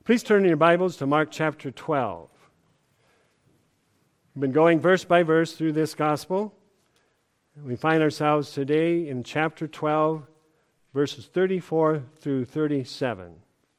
Please turn in your Bibles to Mark chapter 12. We've been going verse by verse through this gospel. We find ourselves today in chapter 12, verses 34 through 37.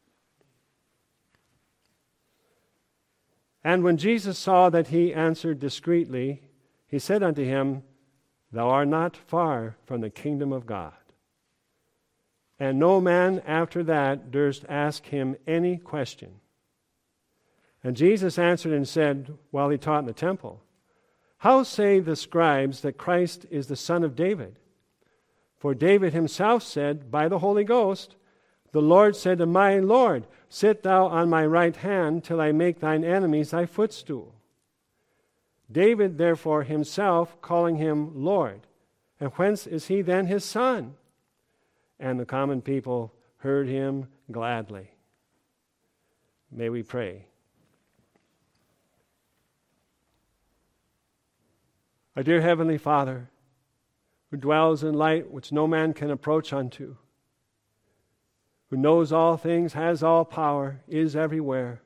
And when Jesus saw that he answered discreetly, he said unto him, Thou art not far from the kingdom of God. And no man after that durst ask him any question. And Jesus answered and said, while he taught in the temple, How say the scribes that Christ is the son of David? For David himself said by the Holy Ghost, The Lord said to my Lord, Sit thou on my right hand till I make thine enemies thy footstool. David therefore himself calling him Lord. And whence is he then his son? And the common people heard him gladly. May we pray. Our dear Heavenly Father, who dwells in light which no man can approach unto, who knows all things, has all power, is everywhere,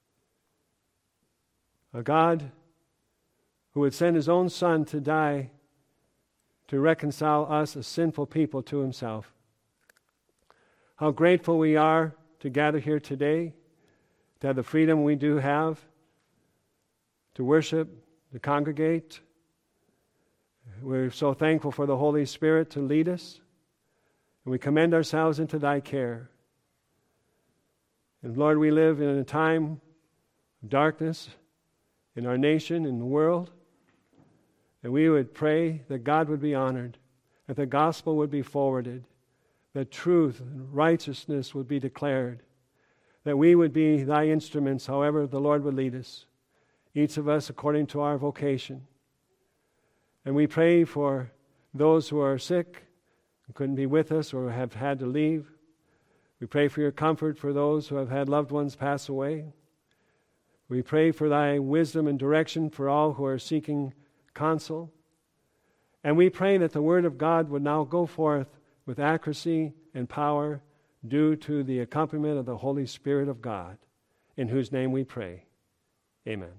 a God who would send his own Son to die to reconcile us, a sinful people, to himself. How grateful we are to gather here today, to have the freedom we do have, to worship, to congregate. We're so thankful for the Holy Spirit to lead us, and we commend ourselves into thy care. And Lord, we live in a time of darkness in our nation, in the world, and we would pray that God would be honored, that the gospel would be forwarded, that truth and righteousness would be declared, that we would be thy instruments, however the Lord would lead us, each of us according to our vocation. And we pray for those who are sick, who couldn't be with us or have had to leave. We pray for your comfort for those who have had loved ones pass away. We pray for thy wisdom and direction for all who are seeking counsel. And we pray that the word of God would now go forth with accuracy and power due to the accompaniment of the Holy Spirit of God, in whose name we pray. Amen.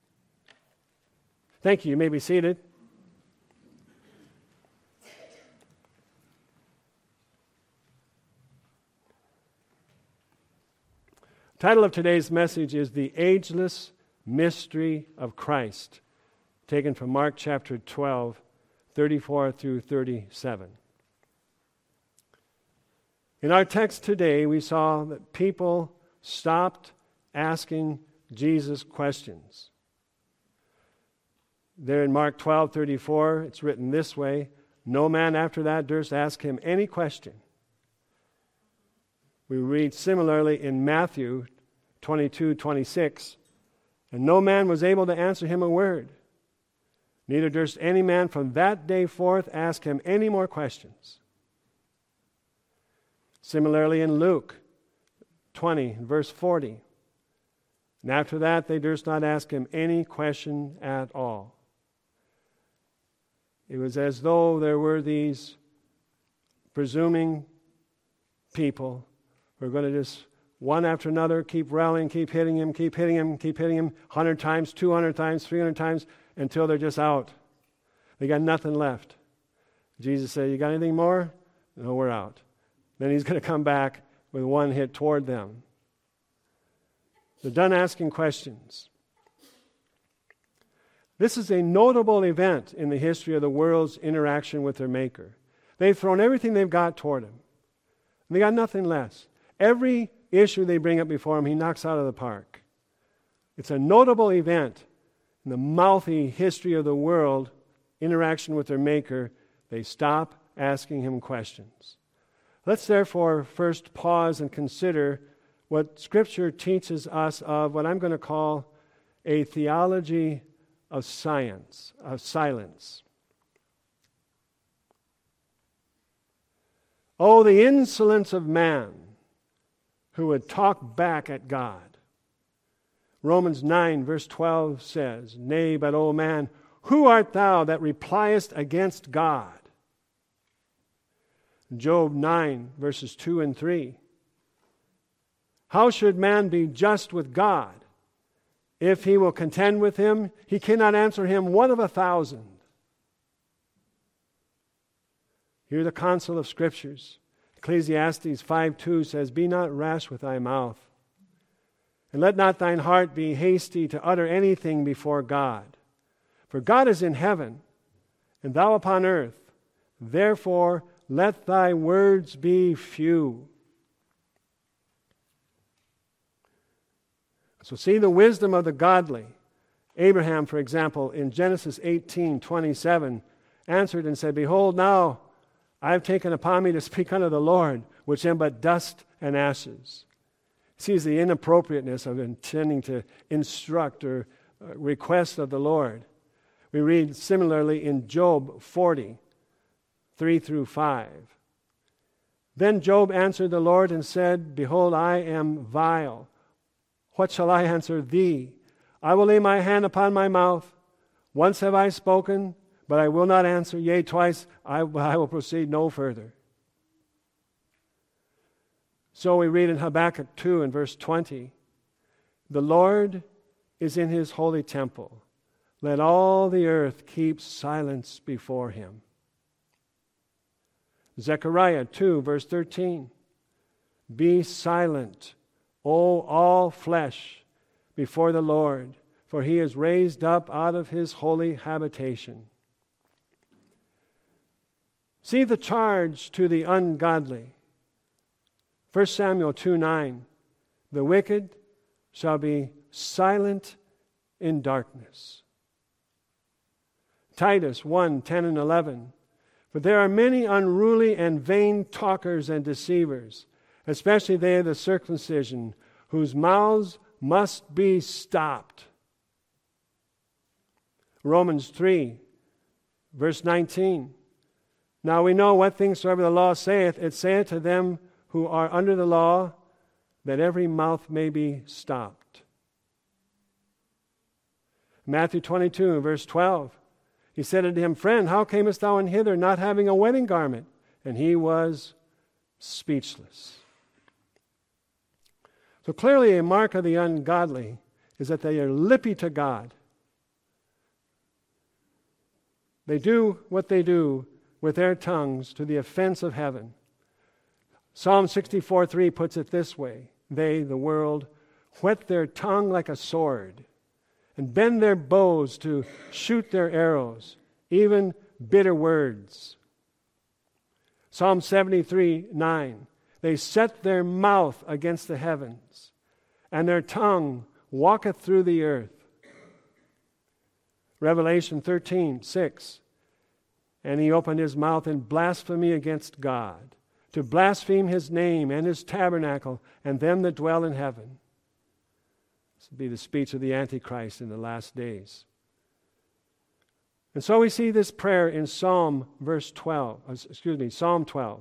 Thank you. You may be seated. The title of today's message is The Ageless Mystery of Christ, taken from Mark chapter 12, 34 through 37. In our text today, we saw that people stopped asking Jesus questions. There in Mark 12:34, it's written this way, No man after that durst ask him any question. We read similarly in Matthew 22:26, And no man was able to answer him a word. Neither durst any man from that day forth ask him any more questions. Similarly in Luke 20, verse 40. And after that they durst not ask him any question at all. It was as though there were these presuming people who are going to just, one after another, keep rallying, keep hitting him, 100 times, 200 times, 300 times, until they're just out. They got nothing left. Jesus said, You got anything more? No, we're out. Then he's going to come back with one hit toward them. They're done asking questions. This is a notable event in the history of the world's interaction with their Maker. They've thrown everything they've got toward him. And they got nothing less. Every issue they bring up before him, he knocks out of the park. It's a notable event in the mouthy history of the world, interaction with their Maker. They stop asking him questions. Let's therefore first pause and consider what Scripture teaches us of what I'm going to call a theology of science, of silence. Oh, the insolence of man who would talk back at God. Romans 9, verse 12 says, Nay, but, O man, who art thou that repliest against God? Job 9, verses 2 and 3. How should man be just with God? If he will contend with him, he cannot answer him one of 1,000. Hear the counsel of Scriptures. Ecclesiastes 5:2 says, Be not rash with thy mouth, and let not thine heart be hasty to utter anything before God. For God is in heaven, and thou upon earth. Therefore let thy words be few. So see the wisdom of the godly. Abraham, for example, in Genesis 18:27, answered and said, Behold, now I have taken upon me to speak unto the Lord, which am but dust and ashes. He sees the inappropriateness of intending to instruct or request of the Lord. We read similarly in Job 40:3-5. Then Job answered the Lord and said, Behold, I am vile. What shall I answer thee? I will lay my hand upon my mouth. Once have I spoken, but I will not answer. Yea, twice I will proceed no further. So we read in Habakkuk 2 and verse 20, The Lord is in his holy temple. Let all the earth keep silence before him. Zechariah 2 verse 13, Be silent, O all flesh, before the Lord, for he is raised up out of his holy habitation. See the charge to the ungodly. 1 Samuel 2:9, The wicked shall be silent in darkness. Titus 1:10 and 11, But there are many unruly and vain talkers and deceivers, especially they of the circumcision, whose mouths must be stopped. Romans 3, verse 19, Now we know what things soever the law saith, it saith to them who are under the law, that every mouth may be stopped. Matthew 22, verse 12, He said unto him, Friend, how camest thou in hither, not having a wedding garment? And he was speechless. So clearly a mark of the ungodly is that they are lippy to God. They do what they do with their tongues to the offense of heaven. Psalm 64:3 puts it this way, They, the world, whet their tongue like a sword, and bend their bows to shoot their arrows, even bitter words. Psalm 73:9, They set their mouth against the heavens, and their tongue walketh through the earth. Revelation 13:6, And he opened his mouth in blasphemy against God, to blaspheme his name and his tabernacle and them that dwell in heaven. This will be the speech of the Antichrist in the last days. And so we see this prayer in Psalm 12.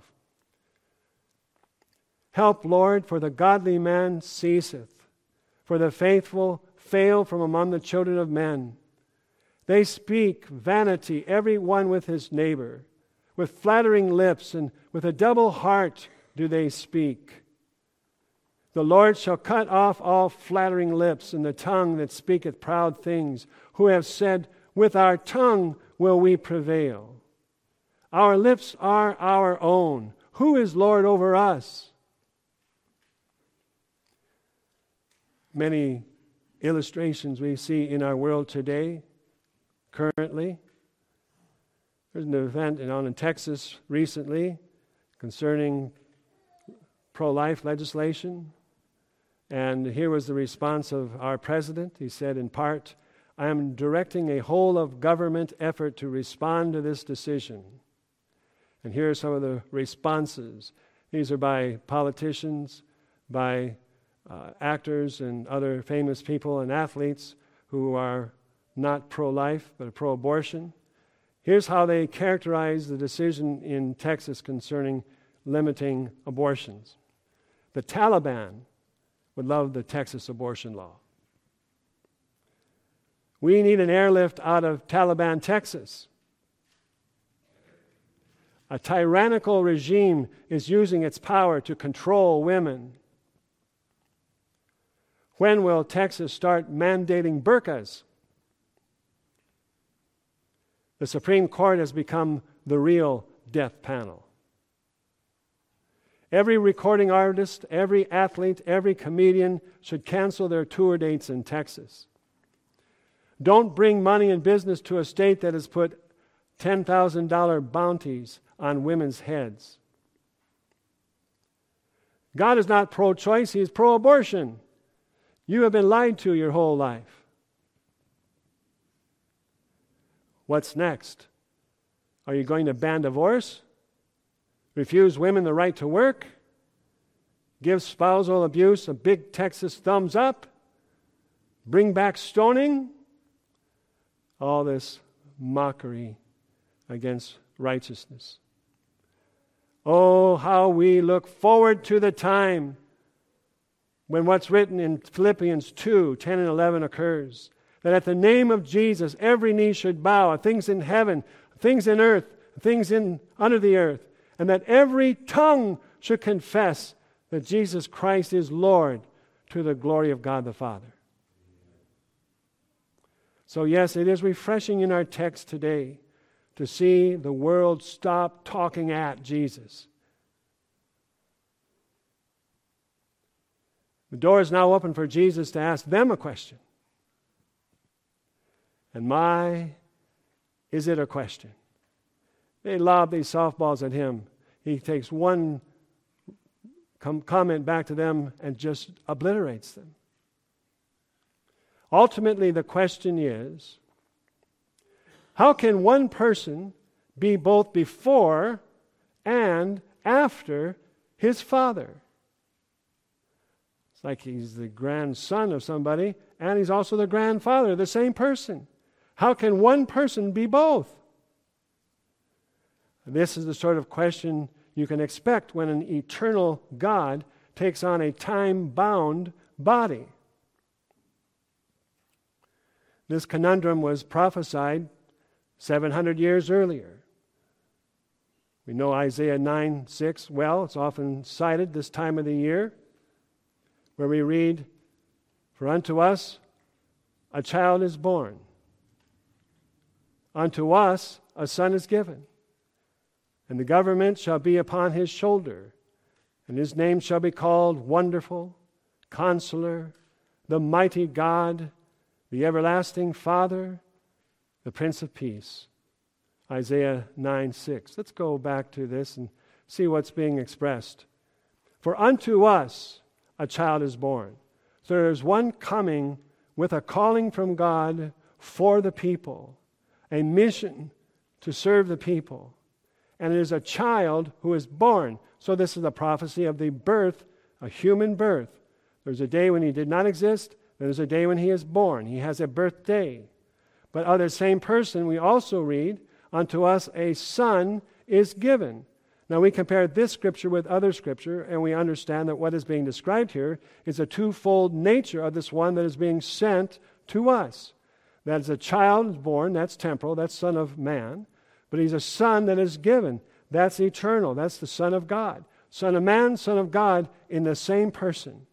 Help, Lord, for the godly man ceaseth, for the faithful fail from among the children of men. They speak vanity, every one with his neighbor. With flattering lips and with a double heart do they speak. The Lord shall cut off all flattering lips and the tongue that speaketh proud things, who have said, With our tongue will we prevail. Our lips are our own. Who is Lord over us? Many illustrations we see in our world today, currently. There's an event in Texas recently concerning pro-life legislation. And here was the response of our president. He said, in part, I am directing a whole of government effort to respond to this decision. And here are some of the responses. These are by politicians, by actors and other famous people and athletes who are not pro-life but pro-abortion. Here's how they characterize the decision in Texas concerning limiting abortions. The Taliban would love the Texas abortion law. We need an airlift out of Taliban, Texas. A tyrannical regime is using its power to control women. When will Texas start mandating burqas? The Supreme Court has become the real death panel. Every recording artist, every athlete, every comedian should cancel their tour dates in Texas. Don't bring money and business to a state that has put $10,000 bounties on women's heads. God is not pro-choice, He is pro-abortion. You have been lied to your whole life. What's next? Are you going to ban divorce? Refuse women the right to work? Give spousal abuse a big Texas thumbs up? Bring back stoning? All this mockery against righteousness. Oh, how we look forward to the time when what's written in Philippians 2:10 and 11 occurs. That at the name of Jesus, every knee should bow, things in heaven, things in earth, things under the earth, and that every tongue should confess that Jesus Christ is Lord, to the glory of God the Father. So yes, it is refreshing in our text today to see the world stop talking at Jesus. The door is now open for Jesus to ask them a question. And is it a question? They lob these softballs at him. He takes one comment back to them and just obliterates them. Ultimately, the question is, how can one person be both before and after his father? It's like he's the grandson of somebody, and he's also the grandfather of the same person. How can one person be both? This is the sort of question you can expect when an eternal God takes on a time-bound body. This conundrum was prophesied 700 years earlier. We know Isaiah 9:6 well. It's often cited this time of the year, where we read, "For unto us a child is born. Unto us a son is given. And the government shall be upon his shoulder. And his name shall be called Wonderful, Counselor, the Mighty God, the Everlasting Father, the Prince of Peace." Isaiah 9:6. Let's go back to this and see what's being expressed. For unto us a child is born. So there's one coming with a calling from God for the people, a mission to serve the people. And it is a child who is born. So this is a prophecy of the birth, a human birth. There's a day when he did not exist. There's a day when he is born. He has a birthday. But of the same person, we also read, unto us a son is given. Now we compare this scripture with other scripture, and we understand that what is being described here is a twofold nature of this one that is being sent to us. That is, a child is born, that's temporal, that's Son of Man. But he's a son that is given. That's eternal. That's the Son of God. Son of Man, Son of God in the same person.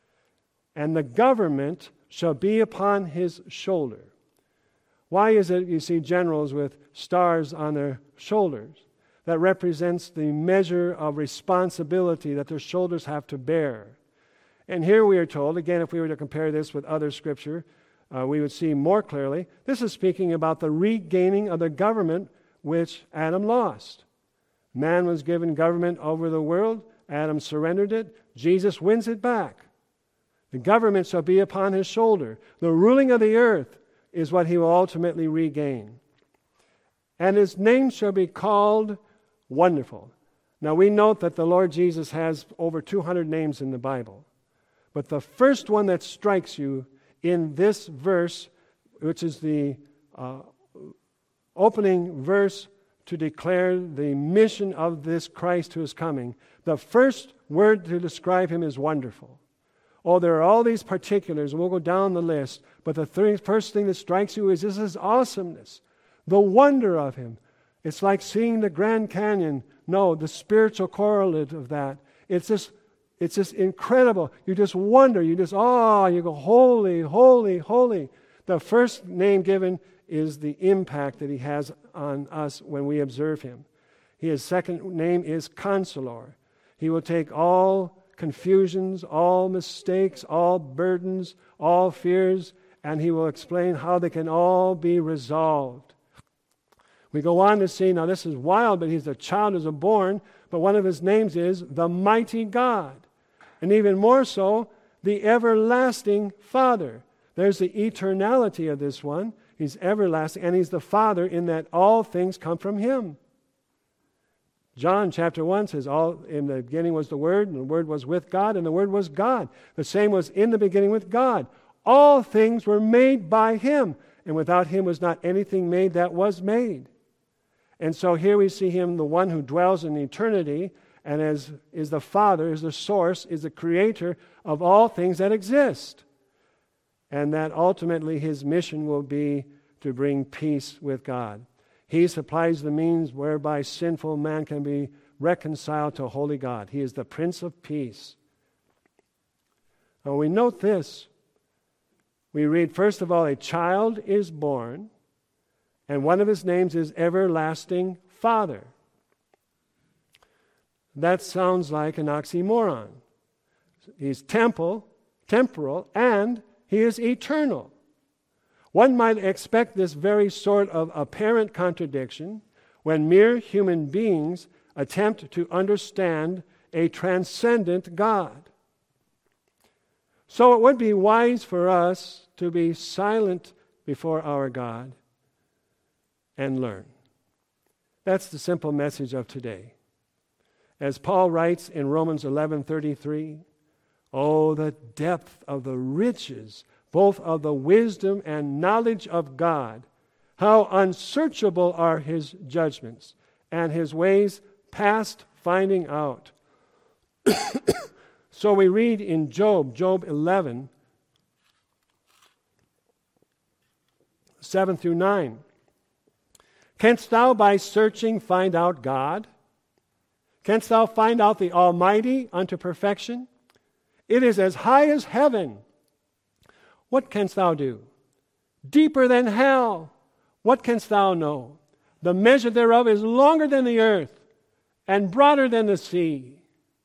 And the government shall be upon his shoulder. Why is it you see generals with stars on their shoulders? That represents the measure of responsibility that their shoulders have to bear. And here we are told, again, if we were to compare this with other scripture, we would see more clearly, this is speaking about the regaining of the government which Adam lost. Man was given government over the world. Adam surrendered it. Jesus wins it back. The government shall be upon his shoulder. The ruling of the earth is what he will ultimately regain. And his name shall be called Wonderful. Now we note that the Lord Jesus has over 200 names in the Bible. But the first one that strikes you in this verse, which is the opening verse to declare the mission of this Christ who is coming, the first word to describe him is wonderful. Oh, there are all these particulars, and we'll go down the list, but the first thing that strikes you is this is awesomeness, the wonder of him. It's like seeing the Grand Canyon. No, the spiritual correlate of that. It's It's just incredible. You just wonder. You go, holy, holy, holy. The first name given is the impact that he has on us when we observe him. His second name is Counselor. He will take all confusions, all mistakes, all burdens, all fears, and he will explain how they can all be resolved. We go on to see, now this is wild, but he's a child as a born, but one of his names is the Mighty God. And even more so, the Everlasting Father. There's the eternality of this one. He's everlasting, and he's the Father in that all things come from him. John chapter 1 says, in the beginning was the Word, and the Word was with God, and the Word was God. The same was in the beginning with God. All things were made by him, and without him was not anything made that was made. And so here we see him, the one who dwells in eternity, and is the Father, is the source, is the creator of all things that exist. And that ultimately his mission will be to bring peace with God. He supplies the means whereby sinful man can be reconciled to holy God. He is the Prince of Peace. Now we note this. We read, first of all, a child is born, and one of his names is Everlasting Father. That sounds like an oxymoron. He's temporal, and he is eternal. One might expect this very sort of apparent contradiction when mere human beings attempt to understand a transcendent God. So it would be wise for us to be silent before our God and learn. That's the simple message of today. As Paul writes in Romans 11:33, oh, the depth of the riches, both of the wisdom and knowledge of God. How unsearchable are his judgments, and his ways past finding out. So we read in Job 11, 7 through 9. Canst thou by searching find out God? Canst thou find out the Almighty unto perfection? It is as high as heaven. What canst thou do? Deeper than hell. What canst thou know? The measure thereof is longer than the earth, and broader than the sea.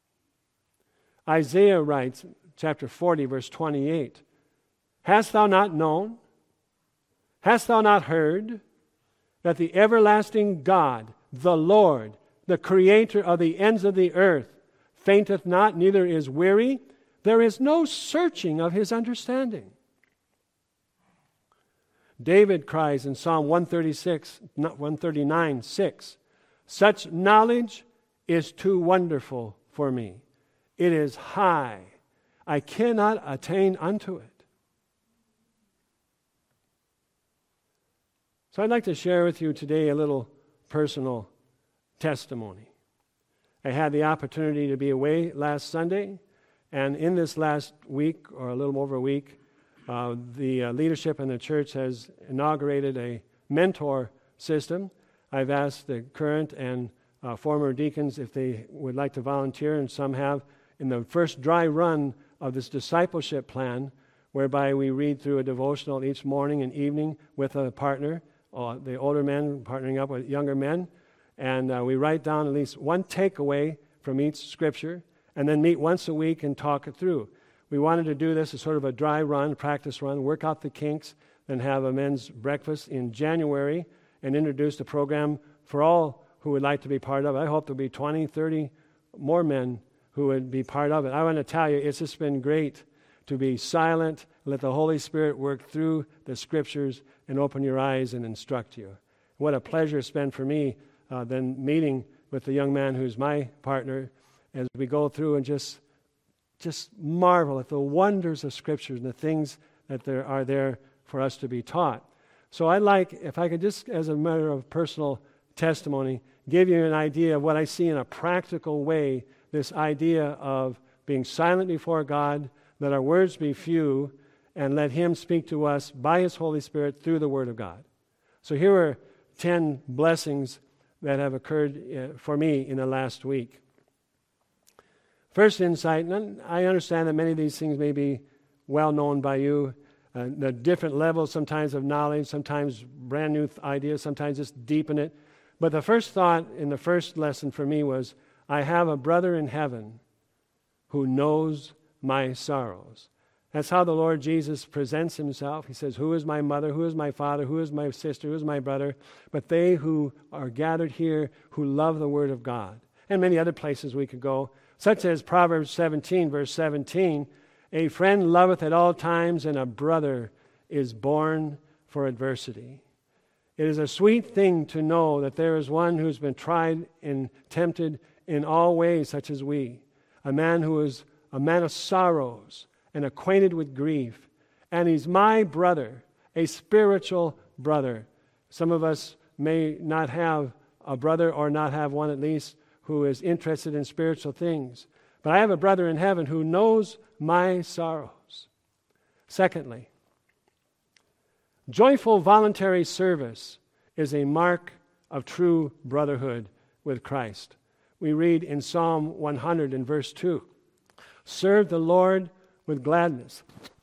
Isaiah writes, chapter 40, verse 28, hast thou not known? Hast thou not heard that the everlasting God, the Lord, the creator of the ends of the earth, fainteth not, neither is weary? There is no searching of his understanding. David cries in Psalm 139, 6, such knowledge is too wonderful for me. It is high. I cannot attain unto it. So I'd like to share with you today a little personal testimony. I had the opportunity to be away last Sunday, and in this last week, or a little over a week, the leadership in the church has inaugurated a mentor system. I've asked the current and former deacons if they would like to volunteer, and some have, in the first dry run of this discipleship plan, whereby we read through a devotional each morning and evening with a partner, the older men partnering up with younger men, and we write down at least one takeaway from each scripture, and then meet once a week and talk it through. We wanted to do this as sort of a dry run, practice run, work out the kinks, then have a men's breakfast in January and introduce the program for all who would like to be part of it. I hope there'll be 20, 30 more men who would be part of it. I want to tell you, it's just been great to be silent, let the Holy Spirit work through the Scriptures and open your eyes and instruct you. What a pleasure it's been for me then meeting with the young man who's my partner as we go through and just marvel at the wonders of Scriptures and the things that there are there for us to be taught. So I'd like, if I could just, as a matter of personal testimony, give you an idea of what I see in a practical way, this idea of being silent before God, let our words be few, and let Him speak to us by His Holy Spirit through the Word of God. So here are 10 blessings that have occurred for me in the last week. First insight, and I understand that many of these things may be well known by you, the different levels sometimes of knowledge, sometimes brand new ideas, sometimes just deepen it. But the first thought in the first lesson for me was, I have a brother in heaven who knows my sorrows. That's how the Lord Jesus presents himself. He says, who is my mother, who is my father, who is my sister, who is my brother? But they who are gathered here who love the word of God. And many other places we could go, such as Proverbs 17, verse 17, a friend loveth at all times, and a brother is born for adversity. It is a sweet thing to know that there is one who's been tried and tempted in all ways, such as we. A man who is a man of sorrows and acquainted with grief. And he's my brother, a spiritual brother. Some of us may not have a brother, or not have one at least, who is interested in spiritual things. But I have a brother in heaven who knows my sorrows. Secondly, joyful voluntary service is a mark of true brotherhood with Christ. We read in Psalm 100 in verse 2, serve the Lord with gladness.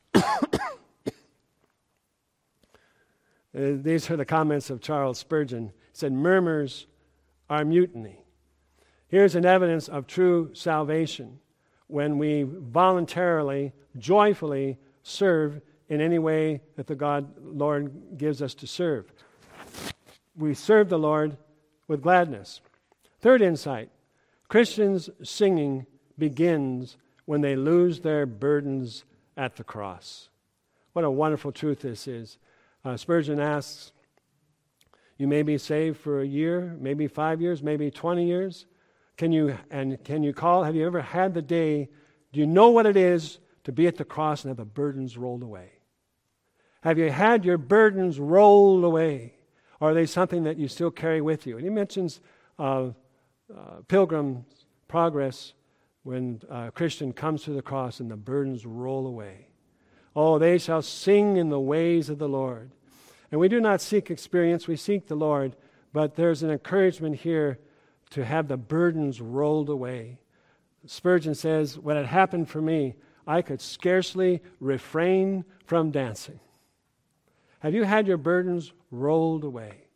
These are the comments of Charles Spurgeon. He said, murmurs are mutiny. Here's an evidence of true salvation when we voluntarily, joyfully serve in any way that the Lord gives us to serve. We serve the Lord with gladness. Third insight, Christians' singing begins when they lose their burdens at the cross. What a wonderful truth this is. Spurgeon asks, you may be saved for a year, maybe 5 years, maybe 20 years. Have you ever had the day, do you know what it is to be at the cross and have the burdens rolled away? Have you had your burdens rolled away? Or are they something that you still carry with you? And he mentions Pilgrim's Progress when a Christian comes to the cross and the burdens roll away. Oh, they shall sing in the ways of the Lord. And we do not seek experience, we seek the Lord, but there's an encouragement here to have the burdens rolled away. Spurgeon says, when it happened for me, I could scarcely refrain from dancing. Have you had your burdens rolled away?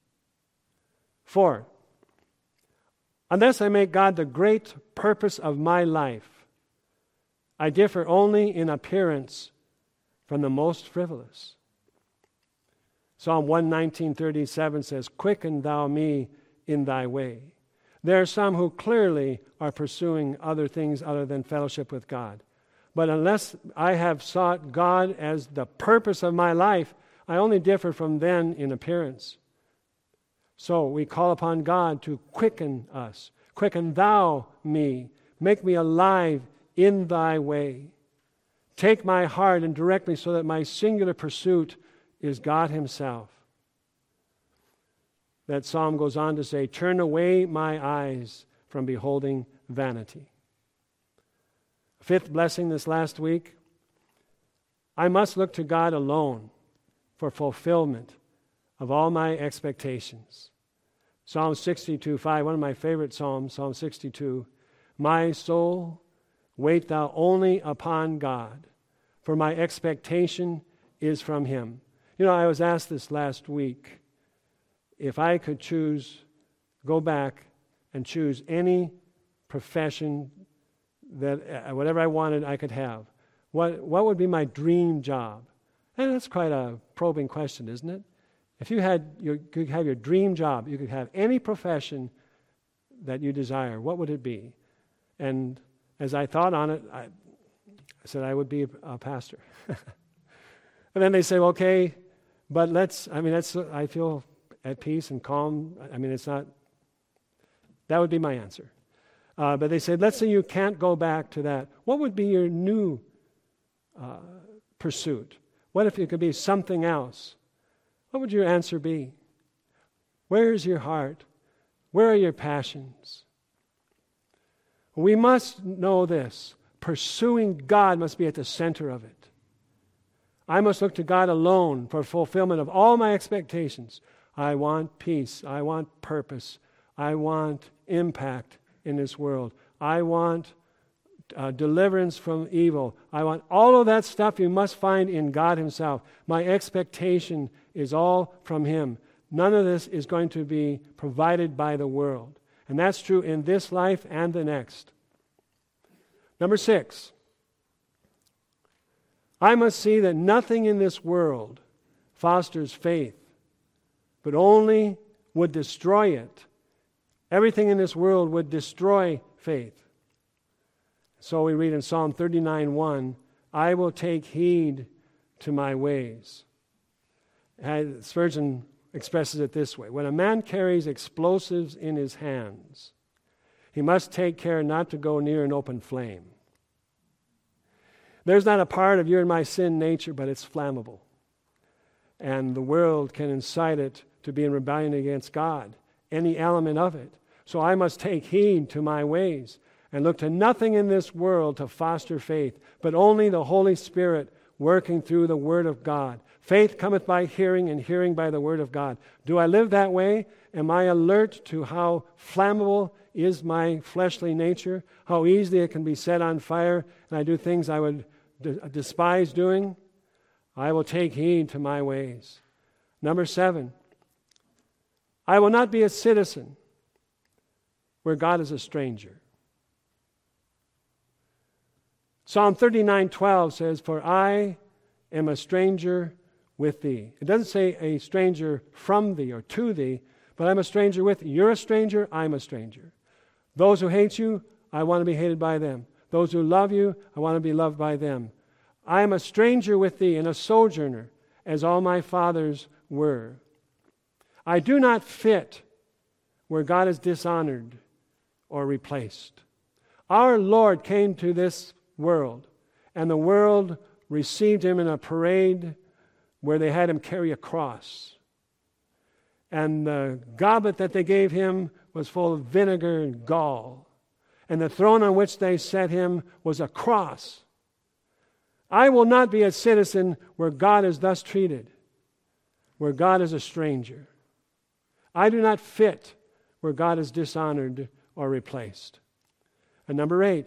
4, unless I make God the great purpose of my life, I differ only in appearance from the most frivolous. Psalm 119:37 says, quicken thou me in thy way. There are some who clearly are pursuing other things other than fellowship with God. But unless I have sought God as the purpose of my life, I only differ from them in appearance. So we call upon God to quicken us. Quicken thou me. Make me alive in thy way. Take my heart and direct me so that my singular pursuit is God himself. That psalm goes on to say, turn away my eyes from beholding vanity. Fifth blessing this last week, I must look to God alone for fulfillment of all my expectations. Psalm 62:5, one of my favorite psalms, Psalm 62. My soul, wait thou only upon God, for my expectation is from him. You know, I was asked this last week, if I could go back and choose any profession that whatever I wanted I could have, what would be my dream job? And that's quite a probing question, isn't it? If you could have your dream job, you could have any profession that you desire, what would it be? And as I thought on it, I said I would be a pastor. And then they say, okay, but I feel at peace and calm. That would be my answer. But they said, let's say you can't go back to that. What would be your new pursuit? What if it could be something else? What would your answer be? Where is your heart? Where are your passions? We must know this. Pursuing God must be at the center of it. I must look to God alone for fulfillment of all my expectations. I want peace. I want purpose. I want impact in this world. I want deliverance from evil. I want all of that stuff you must find in God himself. My expectation is all from him. None of this is going to be provided by the world. And that's true in this life and the next. Number 6. I must see that nothing in this world fosters faith, but only would destroy it. Everything in this world would destroy faith. So we read in Psalm 39:1, I will take heed to my ways. Spurgeon expresses it this way: when a man carries explosives in his hands, he must take care not to go near an open flame. There's not a part of your and my sin nature, but it's flammable. And the world can incite it to be in rebellion against God, any element of it. So I must take heed to my ways and look to nothing in this world to foster faith, but only the Holy Spirit working through the Word of God. Faith cometh by hearing, and hearing by the Word of God. Do I live that way? Am I alert to how flammable is my fleshly nature? How easily it can be set on fire, and I do things I would despise doing? I will take heed to my ways. Number 7, I will not be a citizen where God is a stranger. Psalm 39:12 says, for I am a stranger with thee. It doesn't say a stranger from thee or to thee, but I'm a stranger with thee. You're a stranger, I'm a stranger. Those who hate you, I want to be hated by them. Those who love you, I want to be loved by them. I am a stranger with thee and a sojourner, as all my fathers were. I do not fit where God is dishonored or replaced. Our Lord came to this world, and the world received him in a parade where they had him carry a cross. And the goblet that they gave him was full of vinegar and gall. And the throne on which they set him was a cross. I will not be a citizen where God is thus treated, where God is a stranger. I do not fit where God is dishonored or replaced. And number 8,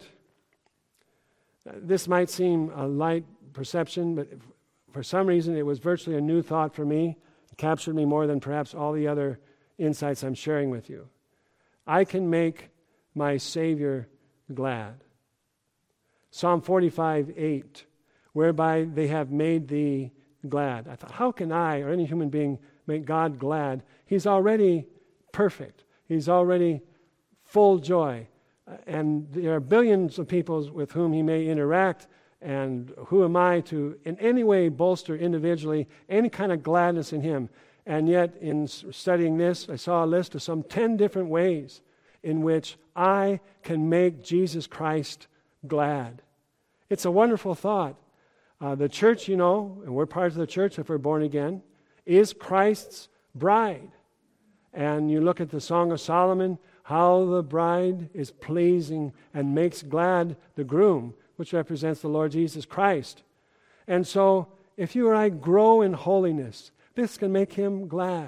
this might seem a light perception, but for some reason it was virtually a new thought for me. It captured me more than perhaps all the other insights I'm sharing with you. I can make my Savior glad. Psalm 45:8, whereby they have made thee glad. I thought, how can I or any human being make God glad? He's already perfect. He's already full joy. And there are billions of people with whom he may interact, and who am I to in any way bolster individually any kind of gladness in him? And yet in studying this, I saw a list of some 10 different ways in which I can make Jesus Christ glad. It's a wonderful thought. The church, you know, and we're part of the church if we're born again, is Christ's bride. And you look at the Song of Solomon, how the bride is pleasing and makes glad the groom, which represents the Lord Jesus Christ. And so, if you or I grow in holiness, this can make him glad.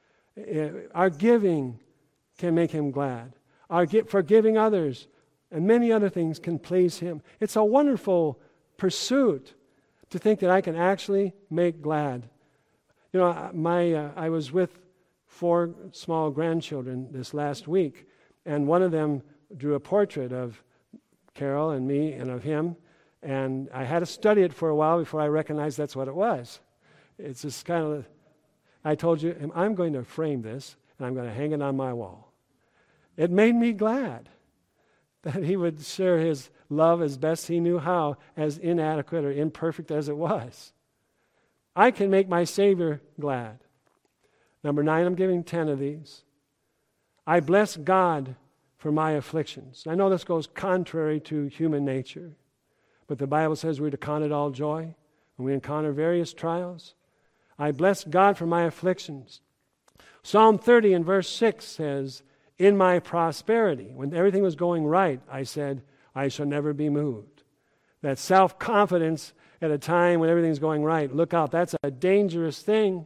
Our giving can make him glad. Our forgiving others and many other things can please him. It's a wonderful pursuit to think that I can actually make glad. You know, I was with 4 small grandchildren this last week, and one of them drew a portrait of Carol and me and of him, and I had to study it for a while before I recognized that's what it was. It's just kind of, I told you, I'm going to frame this, and I'm going to hang it on my wall. It made me glad that he would share his love as best he knew how, as inadequate or imperfect as it was. I can make my Savior glad. Number 9, I'm giving 10 of these. I bless God for my afflictions. I know this goes contrary to human nature, but the Bible says we're to count it all joy when we encounter various trials. I bless God for my afflictions. Psalm 30 and verse 6 says, in my prosperity, when everything was going right, I said, I shall never be moved. That self-confidence at a time when everything's going right, look out, that's a dangerous thing.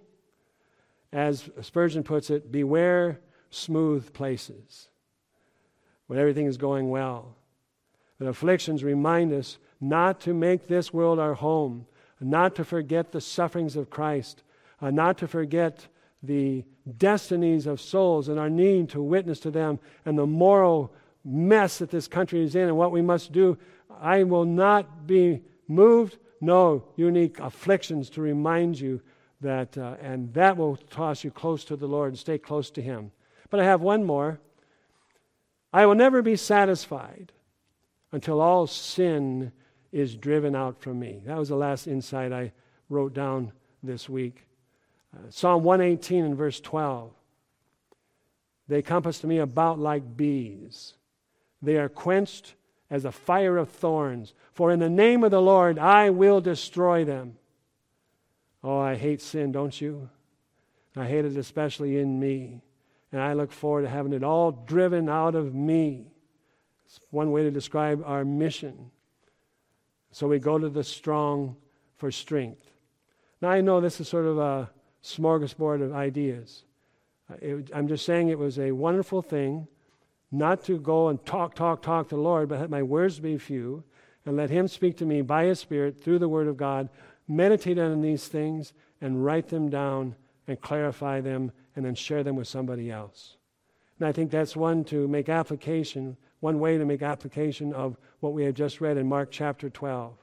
As Spurgeon puts it, beware smooth places when everything is going well. The afflictions remind us not to make this world our home, not to forget the sufferings of Christ, not to forget the destinies of souls and our need to witness to them and the moral mess that this country is in and what we must do. I will not be moved. No, you need afflictions to remind you that, and that will toss you close to the Lord and stay close to Him. But I have one more. I will never be satisfied until all sin is driven out from me. That was the last insight I wrote down this week. Psalm 118 and verse 12. They compassed me about like bees. They are quenched as a fire of thorns. For in the name of the Lord I will destroy them. Oh, I hate sin, don't you? I hate it especially in me. And I look forward to having it all driven out of me. It's one way to describe our mission. So we go to the strong for strength. Now I know this is sort of a smorgasbord of ideas. I'm just saying it was a wonderful thing not to go and talk to the Lord, but let my words be few and let Him speak to me by His Spirit through the Word of God, meditate on these things and write them down and clarify them and then share them with somebody else. And I think that's one way to make application of what we have just read in Mark chapter 12.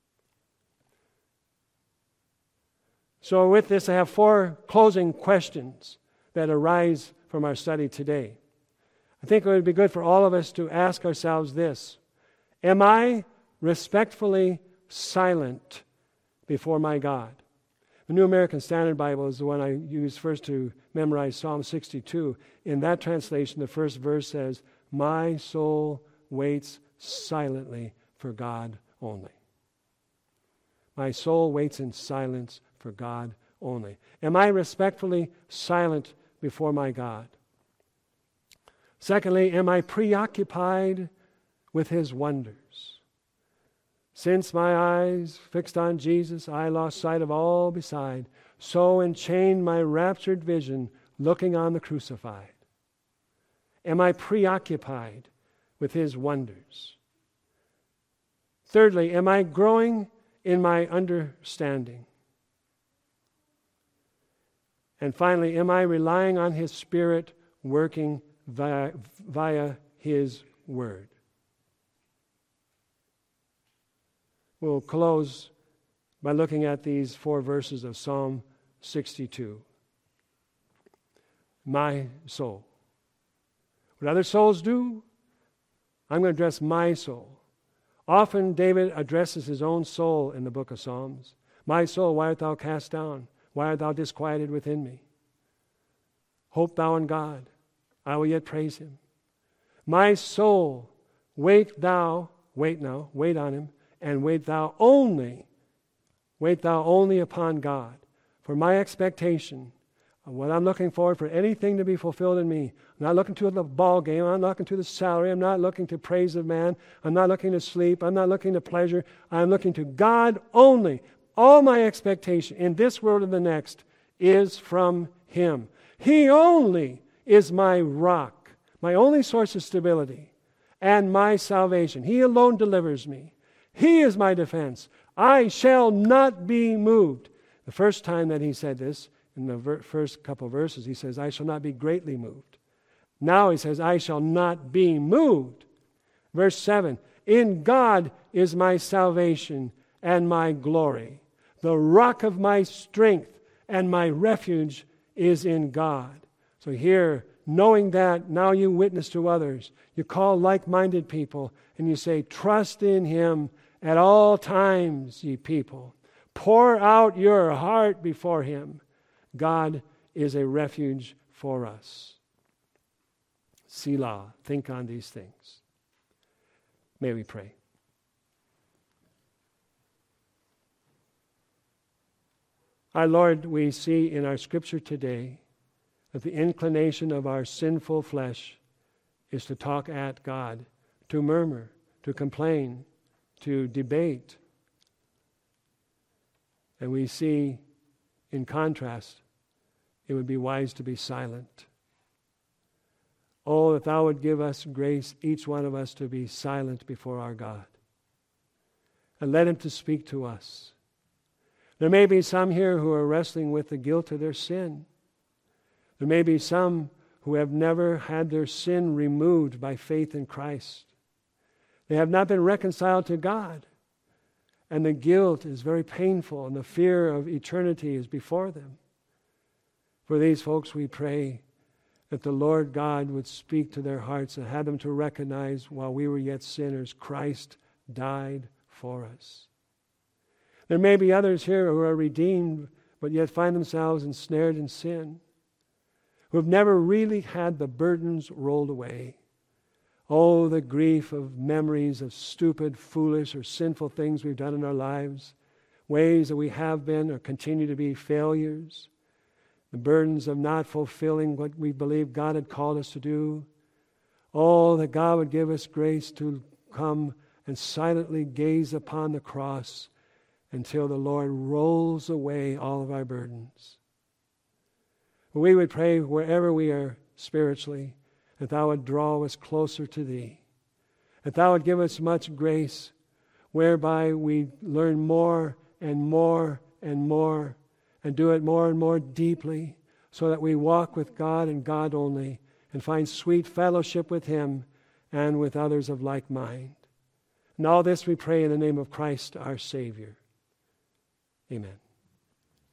So with this, I have 4 closing questions that arise from our study today. I think it would be good for all of us to ask ourselves this: am I respectfully silent before my God? The New American Standard Bible is the one I use first to memorize Psalm 62. In that translation, the first verse says, "My soul waits silently for God only." My soul waits in silence for God only. Am I respectfully silent before my God? Secondly, am I preoccupied with His wonders? Since my eyes fixed on Jesus, I lost sight of all beside. So enchained my raptured vision, looking on the crucified. Am I preoccupied with His wonders? Thirdly, am I growing in my understanding? And finally, am I relying on His Spirit working via His Word? We'll close by looking at these 4 verses of Psalm 62. My soul. What other souls do, I'm going to address my soul. Often David addresses his own soul in the book of Psalms. My soul, why art thou cast down? Why art thou disquieted within me? Hope thou in God. I will yet praise Him. My soul, wait on Him, and wait thou only upon God. For my expectation, what I'm looking for anything to be fulfilled in me. I'm not looking to the ball game. I'm not looking to the salary. I'm not looking to praise of man. I'm not looking to sleep. I'm not looking to pleasure. I'm looking to God only. All my expectation in this world and the next is from Him. He only is my rock, my only source of stability, and my salvation. He alone delivers me. He is my defense. I shall not be moved. The first time that he said this, in the first couple verses, he says, I shall not be greatly moved. Now he says, I shall not be moved. Verse 7, in God is my salvation and my glory. The rock of my strength and my refuge is in God. So here, knowing that, now you witness to others. You call like-minded people and you say, trust in Him at all times, ye people. Pour out your heart before Him. God is a refuge for us. Selah, think on these things. May we pray. Our Lord, we see in our scripture today that the inclination of our sinful flesh is to talk at God, to murmur, to complain, to debate. And we see, in contrast, it would be wise to be silent. Oh, that thou would give us grace, each one of us, to be silent before our God. And let him to speak to us. There may be some here who are wrestling with the guilt of their sin. There may be some who have never had their sin removed by faith in Christ. They have not been reconciled to God. And the guilt is very painful, and the fear of eternity is before them. For these folks, we pray that the Lord God would speak to their hearts and have them to recognize, while we were yet sinners, Christ died for us. There may be others here who are redeemed, but yet find themselves ensnared in sin, who have never really had the burdens rolled away. Oh, the grief of memories of stupid, foolish, or sinful things we've done in our lives, ways that we have been or continue to be failures, the burdens of not fulfilling what we believe God had called us to do. Oh, that God would give us grace to come and silently gaze upon the cross until the Lord rolls away all of our burdens. We would pray wherever we are spiritually, that thou would draw us closer to thee, that thou would give us much grace whereby we learn more and more and more, and do it more and more deeply, so that we walk with God and God only, and find sweet fellowship with him and with others of like mind. And all this we pray in the name of Christ our Savior. Amen.